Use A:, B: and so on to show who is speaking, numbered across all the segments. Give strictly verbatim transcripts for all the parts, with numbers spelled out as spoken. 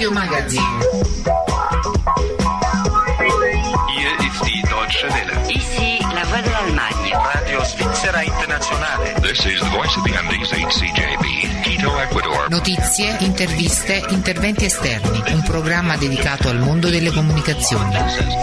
A: Radio Magazin.
B: Hier ist die Deutsche Welle.
C: Ici la voix de l'Allemagne.
B: Radio Svizzera Internazionale.
D: This is the voice of the Andes H C J B, Quito, Ecuador.
A: Notizie, interviste, interventi esterni. Un programma dedicato al mondo delle comunicazioni.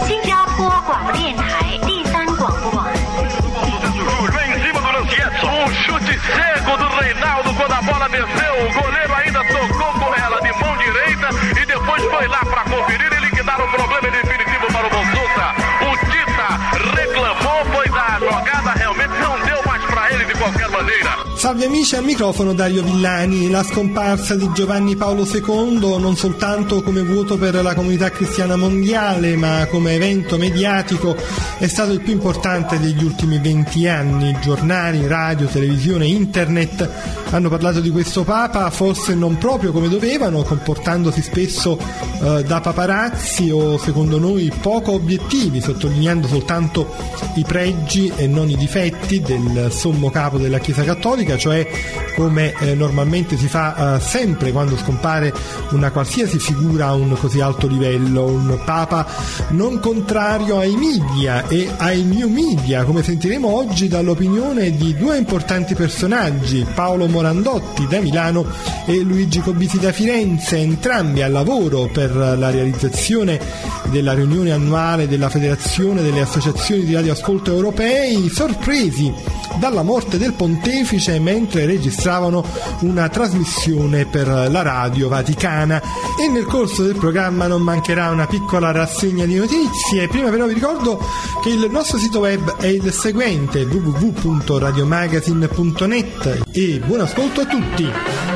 E: Um chute seco do Reinaldo quando a bola desceu, o goleiro ainda tocou com ela de mão direita e depois foi lá para conferir e liquidar o problema definitivo para o Bonsuta. O Tita reclamou, pois a jogada realmente não deu mais para ele de qualquer maneira.
F: Salve amici, al microfono Dario Villani. La scomparsa di Giovanni Paolo secondo, non soltanto come vuoto per la comunità cristiana mondiale, ma come evento mediatico, è stato il più importante degli ultimi venti anni. Giornali, radio, televisione, internet hanno parlato di questo Papa, forse non proprio come dovevano, comportandosi spesso eh, da paparazzi o, secondo noi, poco obiettivi, sottolineando soltanto i pregi e non i difetti del sommo capo della Chiesa Cattolica, cioè come eh, normalmente si fa eh, sempre quando scompare una qualsiasi figura a un così alto livello, un Papa non contrario ai media e ai new media, come sentiremo oggi dall'opinione di due importanti personaggi, Paolo Morandotti da Milano e Luigi Cobisi da Firenze, entrambi al lavoro per la realizzazione della riunione annuale della Federazione delle Associazioni di Radioascolto Europei, sorpresi dalla morte del pontefice mentre registravano una trasmissione per la radio vaticana. E nel corso del programma non mancherà una piccola rassegna di notizie. Prima però vi ricordo che il nostro sito web è il seguente: w w w punto radiomagazine punto net, e buon ascolto a tutti.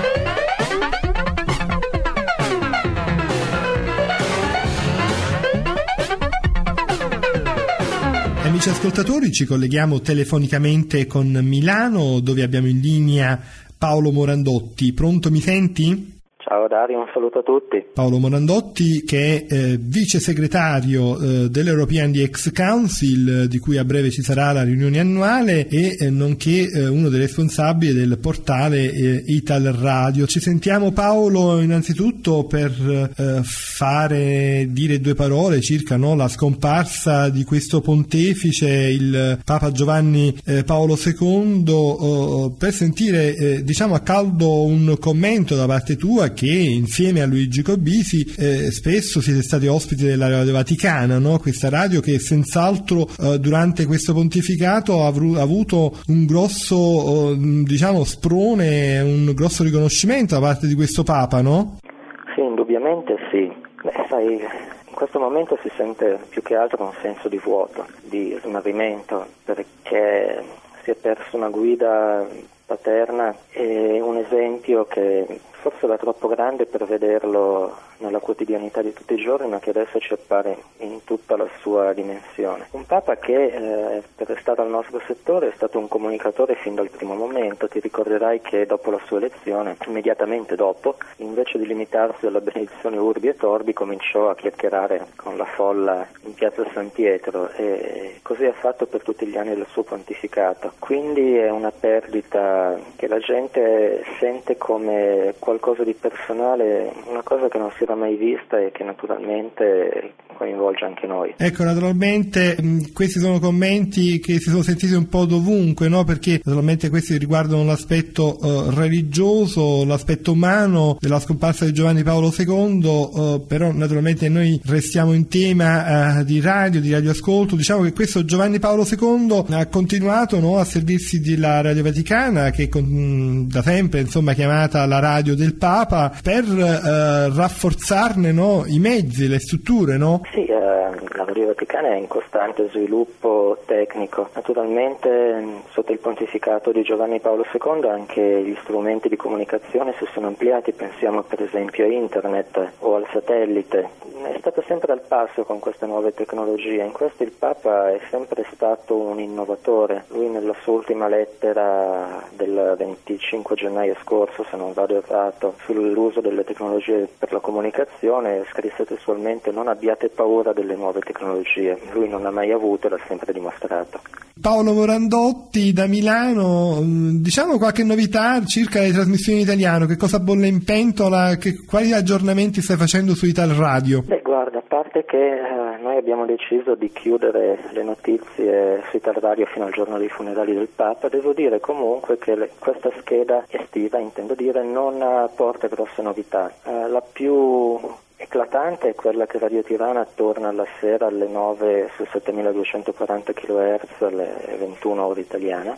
F: Amici ascoltatori, ci colleghiamo telefonicamente con Milano, dove abbiamo in linea Paolo Morandotti. Pronto, mi senti?
G: Ciao Dario, un saluto a tutti.
F: Paolo Morandotti, che è eh, vice segretario eh, dell'European D X Council, di cui a breve ci sarà la riunione annuale, e eh, nonché eh, uno dei responsabili del portale eh, Ital Radio. Ci sentiamo, Paolo, innanzitutto per eh, fare dire due parole circa no, la scomparsa di questo pontefice, il Papa Giovanni eh, Paolo secondo, eh, per sentire eh, diciamo a caldo un commento da parte tua, che insieme a Luigi Cobisi eh, spesso siete stati ospiti della Radio Vaticana, no? Questa radio che senz'altro eh, durante questo pontificato ha, avru- ha avuto un grosso eh, diciamo sprone, un grosso riconoscimento da parte di questo Papa, no?
G: Sì, indubbiamente sì. Beh, sai, in questo momento si sente più che altro un senso di vuoto, di smarrimento, perché si è perso una guida paterna e un esempio che forse era troppo grande per vederlo nella quotidianità di tutti i giorni, ma che adesso ci appare in tutta la sua dimensione. Un Papa che eh, per stare al nostro settore è stato un comunicatore fin dal primo momento. Ti ricorderai che dopo la sua elezione, immediatamente dopo, invece di limitarsi alla benedizione Urbi et Orbi, cominciò a chiacchierare con la folla in piazza San Pietro, e così ha fatto per tutti gli anni del suo pontificato. Quindi è una perdita che la gente sente come qualcosa di personale, una cosa che non si era mai vista e che naturalmente coinvolge anche noi.
F: Ecco, naturalmente mh, questi sono commenti che si sono sentiti un po' dovunque, no? Perché naturalmente questi riguardano l'aspetto uh, religioso, l'aspetto umano della scomparsa di Giovanni Paolo secondo, uh, però naturalmente noi restiamo in tema uh, di radio, di radioascolto. Diciamo che questo Giovanni Paolo secondo ha continuato, no, a servirsi della Radio Vaticana, che con, mh, da sempre insomma chiamata la radio del Papa, per uh, rafforzarne, no, i mezzi, le strutture, no?
G: Sì, eh, la Radio Vaticana è in costante sviluppo tecnico. Naturalmente sotto il pontificato di Giovanni Paolo secondo anche gli strumenti di comunicazione si sono ampliati, pensiamo per esempio a internet o al satellite. È stato sempre al passo con queste nuove tecnologie. In questo il Papa è sempre stato un innovatore. Lui nella sua ultima lettera del venticinque gennaio scorso, se non vado errato, sull'uso delle tecnologie per la comunicazione, scrisse testualmente: non abbiate paura delle nuove tecnologie. Lui non l'ha mai avuto e l'ha sempre dimostrato.
F: Paolo Morandotti da Milano, diciamo qualche novità circa le trasmissioni in italiano, che cosa bolle in pentola, che, quali aggiornamenti stai facendo su Ital Radio?
G: Beh, guarda, a parte che eh, noi abbiamo deciso di chiudere le notizie su Ital Radio fino al giorno dei funerali del Papa, devo dire comunque che le, questa scheda estiva, intendo dire, non porta grosse novità. Eh, la più eclatante è quella che Radio Tirana torna alla sera alle nove su settemiladuecentoquaranta chilohertz alle ventuno ora italiana,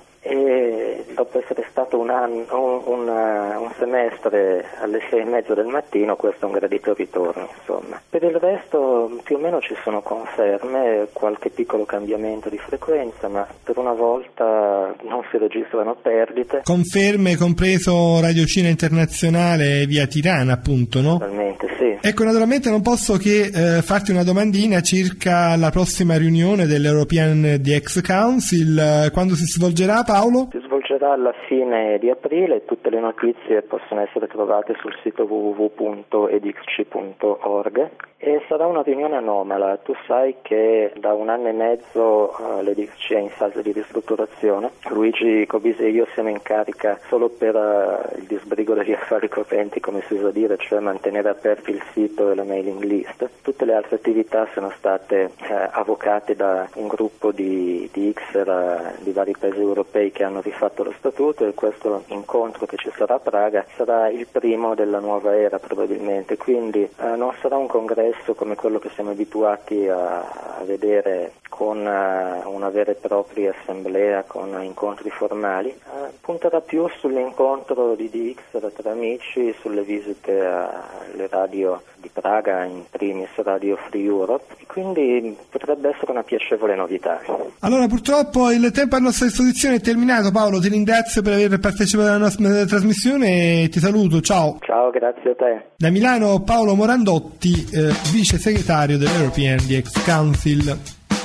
G: e dopo essere stato un anno, un, un, un semestre alle sei e mezza del mattino, questo è un gradito ritorno, insomma. Per il resto più o meno ci sono conferme, qualche piccolo cambiamento di frequenza, ma per una volta non si registrano perdite.
F: Conferme, compreso Radio Cina Internazionale via Tirana, appunto, no?
G: Totalmente, sì.
F: Ecco, naturalmente non posso che eh, farti una domandina circa la prossima riunione dell'European D X Council. Quando si svolgerà, Paolo?
G: Si svolgerà alla fine di aprile, tutte le notizie possono essere trovate sul sito w w w punto e d x c punto org e sarà una riunione anomala. Tu sai che da un anno e mezzo uh, l'E D X C è in fase di ristrutturazione. Luigi Cobise e io siamo in carica solo per uh, il disbrigo degli affari correnti, come si usa dire, cioè mantenere aperti il sito e la mailing list. Tutte le altre attività sono state uh, avocate da un gruppo di, di Ixer uh, di vari paesi europei che hanno rifatto lo statuto, e questo incontro che ci sarà a Praga sarà il primo della nuova era probabilmente, quindi uh, non sarà un congresso come quello che siamo abituati a, a vedere con uh, una vera e propria assemblea, con incontri formali. Uh, punterà più sull'incontro di D X tra amici, sulle visite alle radio di Praga, in primis Radio Free Europe, e quindi potrebbe essere una piacevole novità.
F: Allora, purtroppo il tempo a nostra disposizione è terminato. Paolo, ti ringrazio per aver partecipato alla nostra trasmissione e ti saluto, ciao.
G: Ciao, grazie a te.
F: Da Milano Paolo Morandotti, eh, vice segretario dell'European D X Council.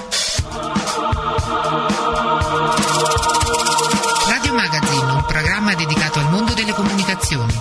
A: Radio Magazine, un programma dedicato al mondo delle comunicazioni.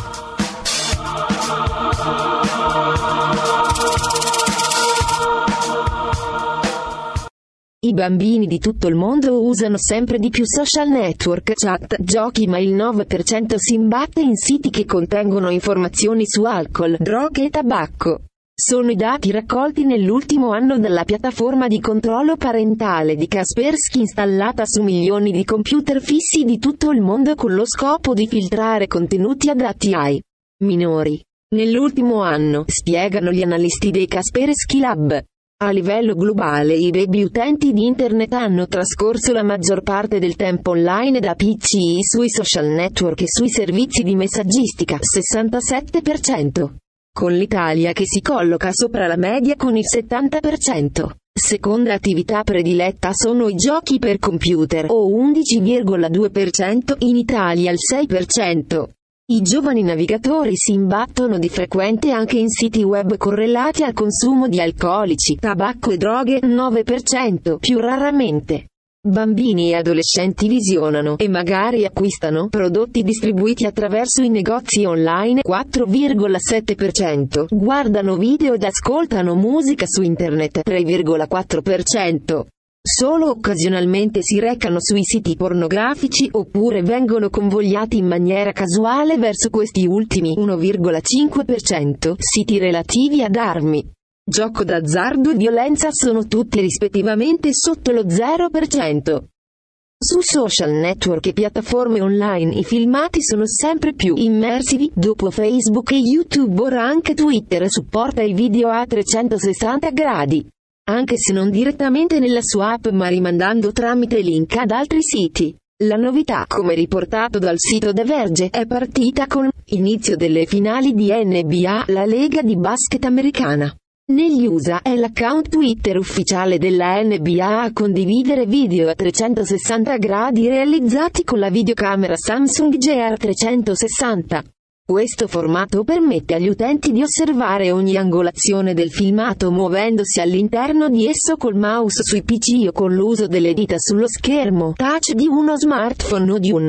H: I bambini di tutto il mondo usano sempre di più social network, chat, giochi, ma il nove per cento si imbatte in siti che contengono informazioni su alcol, droghe e tabacco. Sono i dati raccolti nell'ultimo anno dalla piattaforma di controllo parentale di Kaspersky, installata su milioni di computer fissi di tutto il mondo con lo scopo di filtrare contenuti adatti ai minori. Nell'ultimo anno, spiegano gli analisti dei Kaspersky Lab, a livello globale i baby utenti di internet hanno trascorso la maggior parte del tempo online da P C, sui social network e sui servizi di messaggistica, sessantasette per cento. Con l'Italia che si colloca sopra la media con il settanta per cento. Seconda attività prediletta sono i giochi per computer, o undici virgola due per cento, in Italia il sei per cento. I giovani navigatori si imbattono di frequente anche in siti web correlati al consumo di alcolici, tabacco e droghe, nove per cento, più raramente. Bambini e adolescenti visionano, e magari acquistano, prodotti distribuiti attraverso i negozi online, quattro virgola sette per cento, guardano video ed ascoltano musica su internet, tre virgola quattro per cento. Solo occasionalmente si recano sui siti pornografici oppure vengono convogliati in maniera casuale verso questi ultimi, uno virgola cinque per cento, siti relativi ad armi, gioco d'azzardo e violenza sono tutti rispettivamente sotto lo zero per cento. Su social network e piattaforme online i filmati sono sempre più immersivi, dopo Facebook e YouTube ora anche Twitter supporta i video a trecentosessanta gradi. Anche se non direttamente nella sua app ma rimandando tramite link ad altri siti. La novità, come riportato dal sito The Verge, è partita con l'inizio delle finali di N B A, la lega di basket americana. Negli U S A è l'account Twitter ufficiale della N B A a condividere video a trecentosessanta gradi realizzati con la videocamera Samsung G R trecentosessanta. Questo formato permette agli utenti di osservare ogni angolazione del filmato muovendosi all'interno di esso col mouse sui P C o con l'uso delle dita sullo schermo touch di uno smartphone o di un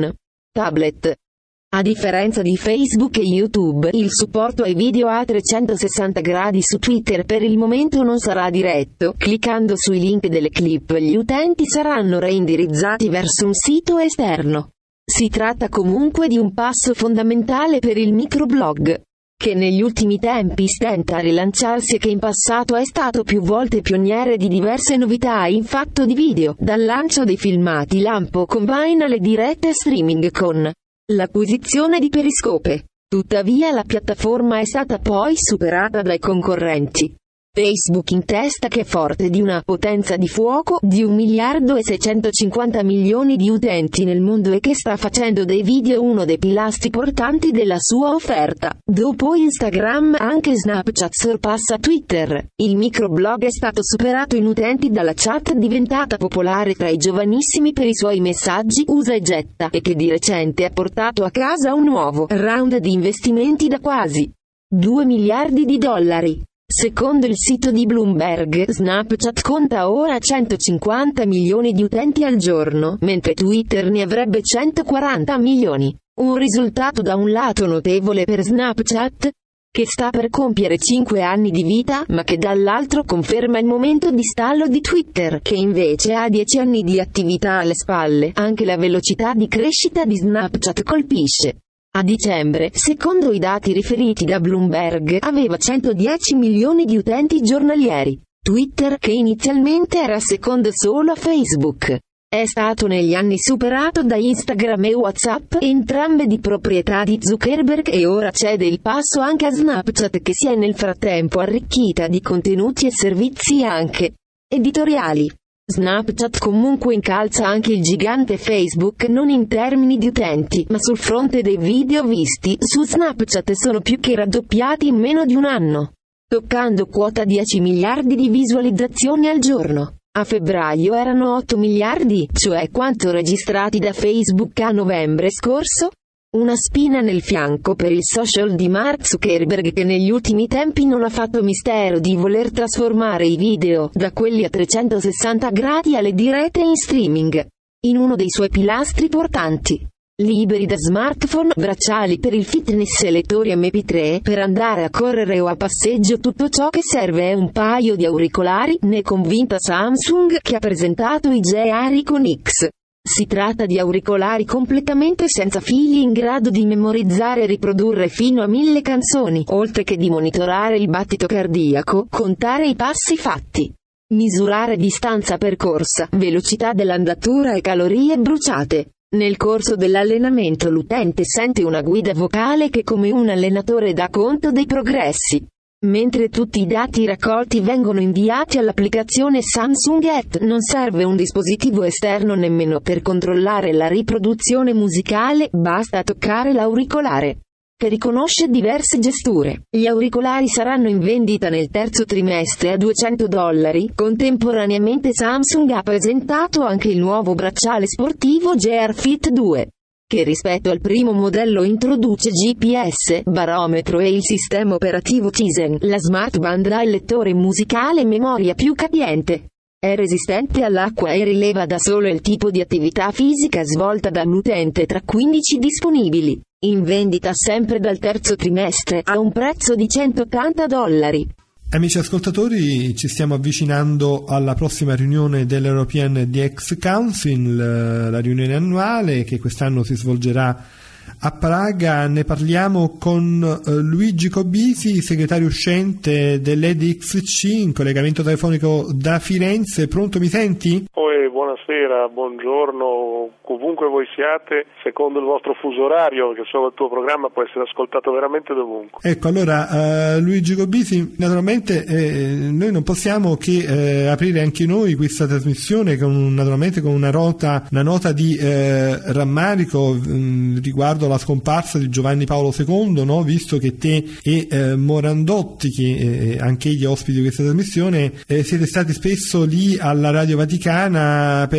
H: tablet. A differenza di Facebook e YouTube, il supporto ai video a trecentosessanta gradi su Twitter per il momento non sarà diretto. Cliccando sui link delle clip, gli utenti saranno reindirizzati verso un sito esterno. Si tratta comunque di un passo fondamentale per il microblog, che negli ultimi tempi stenta a rilanciarsi e che in passato è stato più volte pioniere di diverse novità in fatto di video, dal lancio dei filmati lampo combine alle dirette streaming con l'acquisizione di Periscope. Tuttavia la piattaforma è stata poi superata dai concorrenti. Facebook in testa, che è forte di una potenza di fuoco di un miliardo e seicentocinquanta milioni di utenti nel mondo e che sta facendo dei video uno dei pilastri portanti della sua offerta. Dopo Instagram, anche Snapchat sorpassa Twitter. Il microblog è stato superato in utenti dalla chat diventata popolare tra i giovanissimi per i suoi messaggi usa e getta, e che di recente ha portato a casa un nuovo round di investimenti da quasi due miliardi di dollari. Secondo il sito di Bloomberg, Snapchat conta ora centocinquanta milioni di utenti al giorno, mentre Twitter ne avrebbe centoquaranta milioni. Un risultato da un lato notevole per Snapchat, che sta per compiere cinque anni di vita, ma che dall'altro conferma il momento di stallo di Twitter, che invece ha dieci anni di attività alle spalle. Anche la velocità di crescita di Snapchat colpisce. A dicembre, secondo i dati riferiti da Bloomberg, aveva centodieci milioni di utenti giornalieri. Twitter, che inizialmente era secondo solo a Facebook, è stato negli anni superato da Instagram e WhatsApp, entrambe di proprietà di Zuckerberg, e ora cede il passo anche a Snapchat, che si è nel frattempo arricchita di contenuti e servizi anche editoriali. Snapchat comunque incalza anche il gigante Facebook, non in termini di utenti, ma sul fronte dei video visti. Su Snapchat sono più che raddoppiati in meno di un anno, toccando quota dieci miliardi di visualizzazioni al giorno. A febbraio erano otto miliardi, cioè quanto registrati da Facebook a novembre scorso. Una spina nel fianco per il social di Mark Zuckerberg, che negli ultimi tempi non ha fatto mistero di voler trasformare i video, da quelli a trecentosessanta gradi alle dirette in streaming, in uno dei suoi pilastri portanti. Liberi da smartphone, bracciali per il fitness e lettori emme pi tre per andare a correre o a passeggio, tutto ciò che serve è un paio di auricolari, ne è convinta Samsung, che ha presentato i J-Aricon X. Si tratta di auricolari completamente senza fili in grado di memorizzare e riprodurre fino a mille canzoni, oltre che di monitorare il battito cardiaco, contare i passi fatti, misurare distanza percorsa, velocità dell'andatura e calorie bruciate. Nel corso dell'allenamento l'utente sente una guida vocale che, come un allenatore, dà conto dei progressi, mentre tutti i dati raccolti vengono inviati all'applicazione Samsung Health. Non serve un dispositivo esterno nemmeno per controllare la riproduzione musicale, basta toccare l'auricolare, che riconosce diverse gesture. Gli auricolari saranno in vendita nel terzo trimestre a duecento dollari. Contemporaneamente Samsung ha presentato anche il nuovo bracciale sportivo Gear Fit due, che rispetto al primo modello introduce G P S, barometro e il sistema operativo Tizen. La smartband ha il lettore musicale e memoria più capiente. È resistente all'acqua e rileva da solo il tipo di attività fisica svolta dall'utente tra quindici disponibili. In vendita sempre dal terzo trimestre a un prezzo di centottanta dollari.
F: Amici ascoltatori, ci stiamo avvicinando alla prossima riunione dell'European D X Council, la riunione annuale che quest'anno si svolgerà a Praga. Ne parliamo con eh, Luigi Cobisi, segretario uscente dell'E D X C, in collegamento telefonico da Firenze. Pronto, mi senti?
I: Poi, buonasera, buongiorno, ovunque voi siate, secondo il vostro fuso orario, che so il tuo programma può essere ascoltato veramente dovunque.
F: Ecco, allora uh, Luigi Cobisi, naturalmente eh, noi non possiamo che eh, aprire anche noi questa trasmissione con naturalmente con una nota, una nota di eh, rammarico mh, riguardo la scomparsa di Giovanni Paolo secondo, no? Visto che te e eh, Morandotti, che eh, anche gli ospiti di questa trasmissione, eh, siete stati spesso lì alla Radio Vaticana per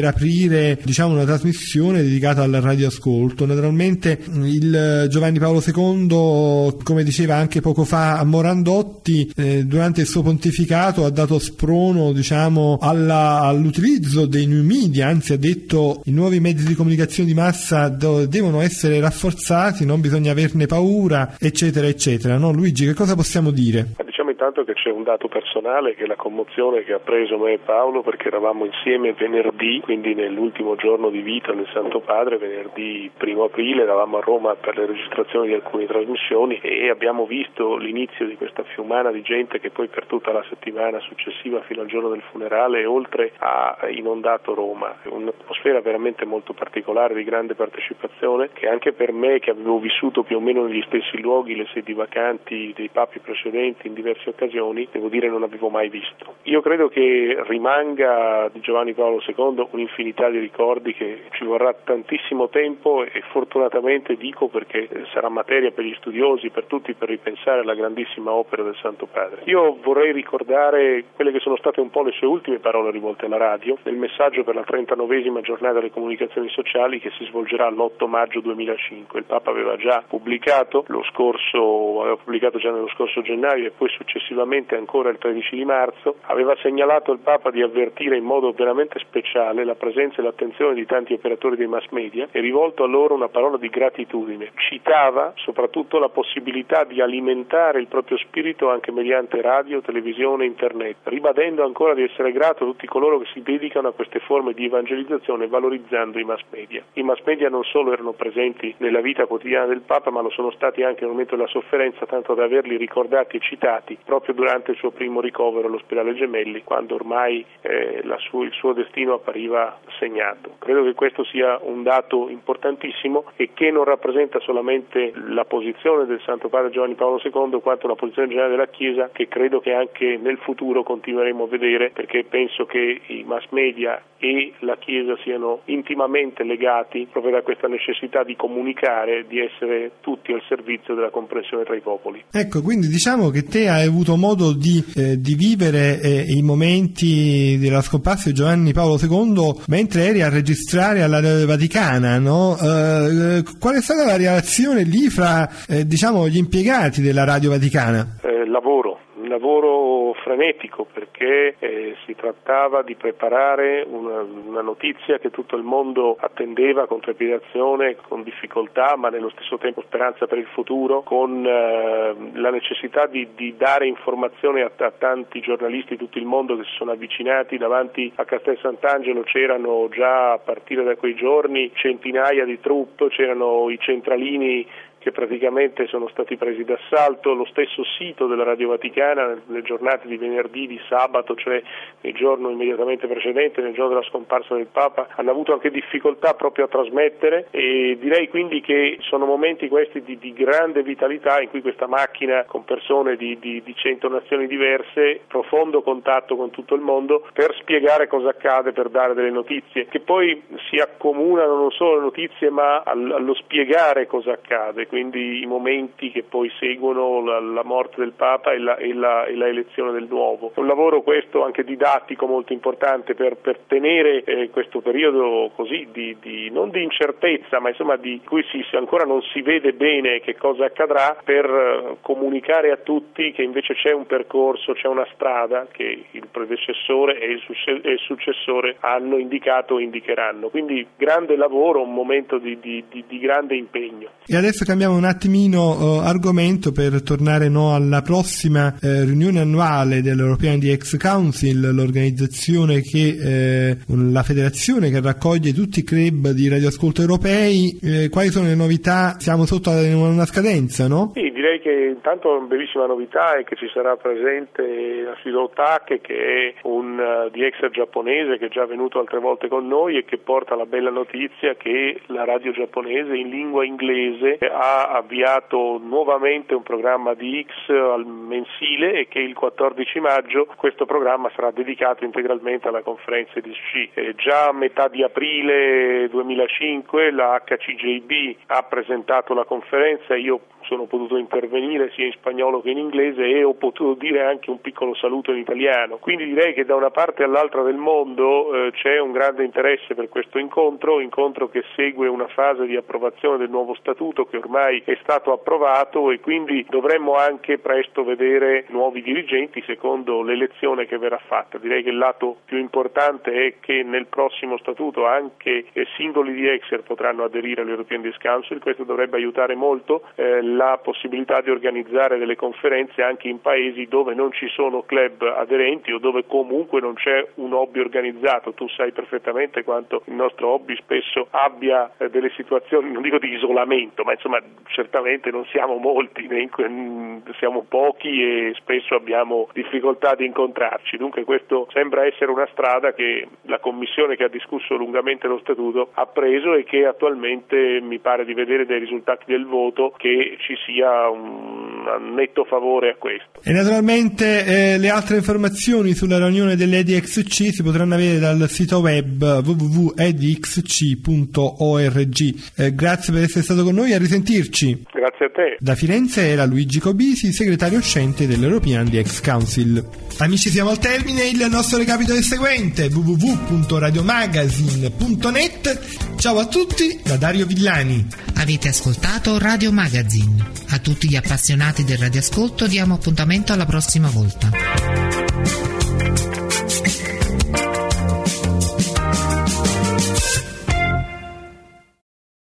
F: per aprire, diciamo, una trasmissione dedicata al radioascolto. Naturalmente il Giovanni Paolo secondo, come diceva anche poco fa Morandotti, eh, durante il suo pontificato ha dato sprono, diciamo, alla, all'utilizzo dei new media, anzi ha detto i nuovi mezzi di comunicazione di massa do, devono essere rafforzati, non bisogna averne paura, eccetera eccetera. No, Luigi, che cosa possiamo dire?
I: Diciamo intanto che c'è un dato personale, che è la commozione che ha preso me e Paolo, perché eravamo insieme venerdì, quindi nell'ultimo giorno di vita del Santo Padre, venerdì primo aprile, eravamo a Roma per le registrazioni di alcune trasmissioni e abbiamo visto l'inizio di questa fiumana di gente che poi per tutta la settimana successiva fino al giorno del funerale, oltre ha inondato Roma. Un'atmosfera veramente molto particolare, di grande partecipazione, che anche per me, che avevo vissuto più o meno negli stessi luoghi le sedi vacanti dei papi precedenti in diverse occasioni, devo dire non avevo mai visto. Io credo che rimanga di Giovanni Paolo secondo un'infinità di ricordi, che ci vorrà tantissimo tempo e fortunatamente dico perché sarà materia per gli studiosi, per tutti, per ripensare alla grandissima opera del Santo Padre. Io vorrei ricordare quelle che sono state un po' le sue ultime parole rivolte alla radio nel messaggio per la trentanovesima giornata delle comunicazioni sociali che si svolgerà l'otto maggio duemilacinque. Il Papa aveva già pubblicato lo scorso, aveva pubblicato già nello scorso gennaio e poi successivamente ancora il tredici di marzo, aveva segnalato il Papa di avvertire in modo veramente speciale la presenza e l'attenzione di tanti operatori dei mass media e rivolto a loro una parola di gratitudine. Citava soprattutto la possibilità di alimentare il proprio spirito anche mediante radio, televisione e internet, ribadendo ancora di essere grato a tutti coloro che si dedicano a queste forme di evangelizzazione valorizzando i mass media. I mass media non solo erano presenti nella vita quotidiana del Papa, ma lo sono stati anche nel momento della sofferenza, tanto da averli ricordati e citati proprio durante il suo primo ricovero all'ospedale Gemelli, quando ormai eh, la su- il suo destino appariva segnato. Credo che questo sia un dato importantissimo e che non rappresenta solamente la posizione del Santo Padre Giovanni Paolo secondo, quanto la posizione generale della Chiesa, che credo che anche nel futuro continueremo a vedere, perché penso che i mass media e la Chiesa siano intimamente legati proprio da questa necessità di comunicare, di essere tutti al servizio della comprensione tra i popoli.
F: Ecco, quindi diciamo che te hai avuto modo di, eh, di vivere eh, i momenti della scomparsa di Giovanni Paolo secondo mentre eri a registrare alla Radio Vaticana, no? Eh, qual è stata la relazione lì fra eh, diciamo gli impiegati della Radio Vaticana?
I: Eh, lavoro. Un lavoro frenetico, perché eh, si trattava di preparare una, una notizia che tutto il mondo attendeva con trepidazione, con difficoltà, ma nello stesso tempo speranza per il futuro, con eh, la necessità di, di dare informazione a, a tanti giornalisti di tutto il mondo che si sono avvicinati. Davanti a Castel Sant'Angelo c'erano già a partire da quei giorni centinaia di truppe, c'erano i centralini che praticamente sono stati presi d'assalto, lo stesso sito della Radio Vaticana nelle giornate di venerdì, di sabato, cioè il giorno immediatamente precedente, nel giorno della scomparsa del Papa, hanno avuto anche difficoltà proprio a trasmettere, e direi quindi che sono momenti questi di, di grande vitalità in cui questa macchina con persone di, di, di cento nazioni diverse, profondo contatto con tutto il mondo per spiegare cosa accade, per dare delle notizie, che poi si accomunano non solo le notizie ma allo spiegare cosa accade. Quindi i momenti che poi seguono la, la morte del Papa e la, e, la, e la elezione del nuovo. È un lavoro questo anche didattico molto importante per, per tenere eh, questo periodo così di, di non di incertezza, ma insomma di cui si, ancora non si vede bene che cosa accadrà, per eh, comunicare a tutti che invece c'è un percorso, c'è una strada che il predecessore e il, e il successore hanno indicato e indicheranno. Quindi grande lavoro, un momento di, di, di, di grande impegno.
F: E adesso cambiamo un attimino uh, argomento per tornare no, alla prossima eh, riunione annuale dell'European D X Council, l'organizzazione che eh, la federazione che raccoglie tutti i club di radioascolto europei. Eh, quali sono le novità? Siamo sotto una scadenza, no?
I: Sì, direi che intanto una bellissima novità è che ci sarà presente Asido Otake, che è un uh, D X giapponese che è già venuto altre volte con noi e che porta la bella notizia che la radio giapponese in lingua inglese ha avviato nuovamente un programma di X al mensile, e che il quattordici maggio questo programma sarà dedicato integralmente alla conferenza di sci. Eh, già a metà di aprile duemilacinque la H C J B ha presentato la conferenza, io sono potuto intervenire sia in spagnolo che in inglese e ho potuto dire anche un piccolo saluto in italiano. Quindi direi che da una parte all'altra del mondo eh, c'è un grande interesse per questo incontro, incontro che segue una fase di approvazione del nuovo statuto che ormai è stato approvato, e quindi dovremmo anche presto vedere nuovi dirigenti secondo l'elezione che verrà fatta. Direi che il lato più importante è che nel prossimo statuto anche eh, singoli di Exer potranno aderire all'European Disc Council. Questo dovrebbe aiutare molto eh, la possibilità di organizzare delle conferenze anche in paesi dove non ci sono club aderenti o dove comunque non c'è un hobby organizzato. Tu sai perfettamente quanto il nostro hobby spesso abbia eh, delle situazioni, non dico di isolamento, ma insomma certamente non siamo molti, siamo pochi e spesso abbiamo difficoltà di incontrarci. Dunque questo sembra essere una strada che la Commissione, che ha discusso lungamente lo statuto, ha preso e che attualmente mi pare di vedere dai risultati del voto che ci sia un netto favore a questo.
F: E naturalmente eh, le altre informazioni sulla riunione dell'E D X C si potranno avere dal sito web w w w punto e d x c punto org. Eh, grazie per essere stato con noi, a risentirci.
I: Grazie a te.
F: Da Firenze era Luigi Cobisi, segretario uscente dell'European D X Council. Amici, siamo al termine, il nostro recapito è il seguente: w w w punto radiomagazine punto net. Ciao a tutti da Dario Villani.
A: Avete ascoltato Radio Magazine. A tutti gli appassionati del radioascolto diamo appuntamento alla prossima volta.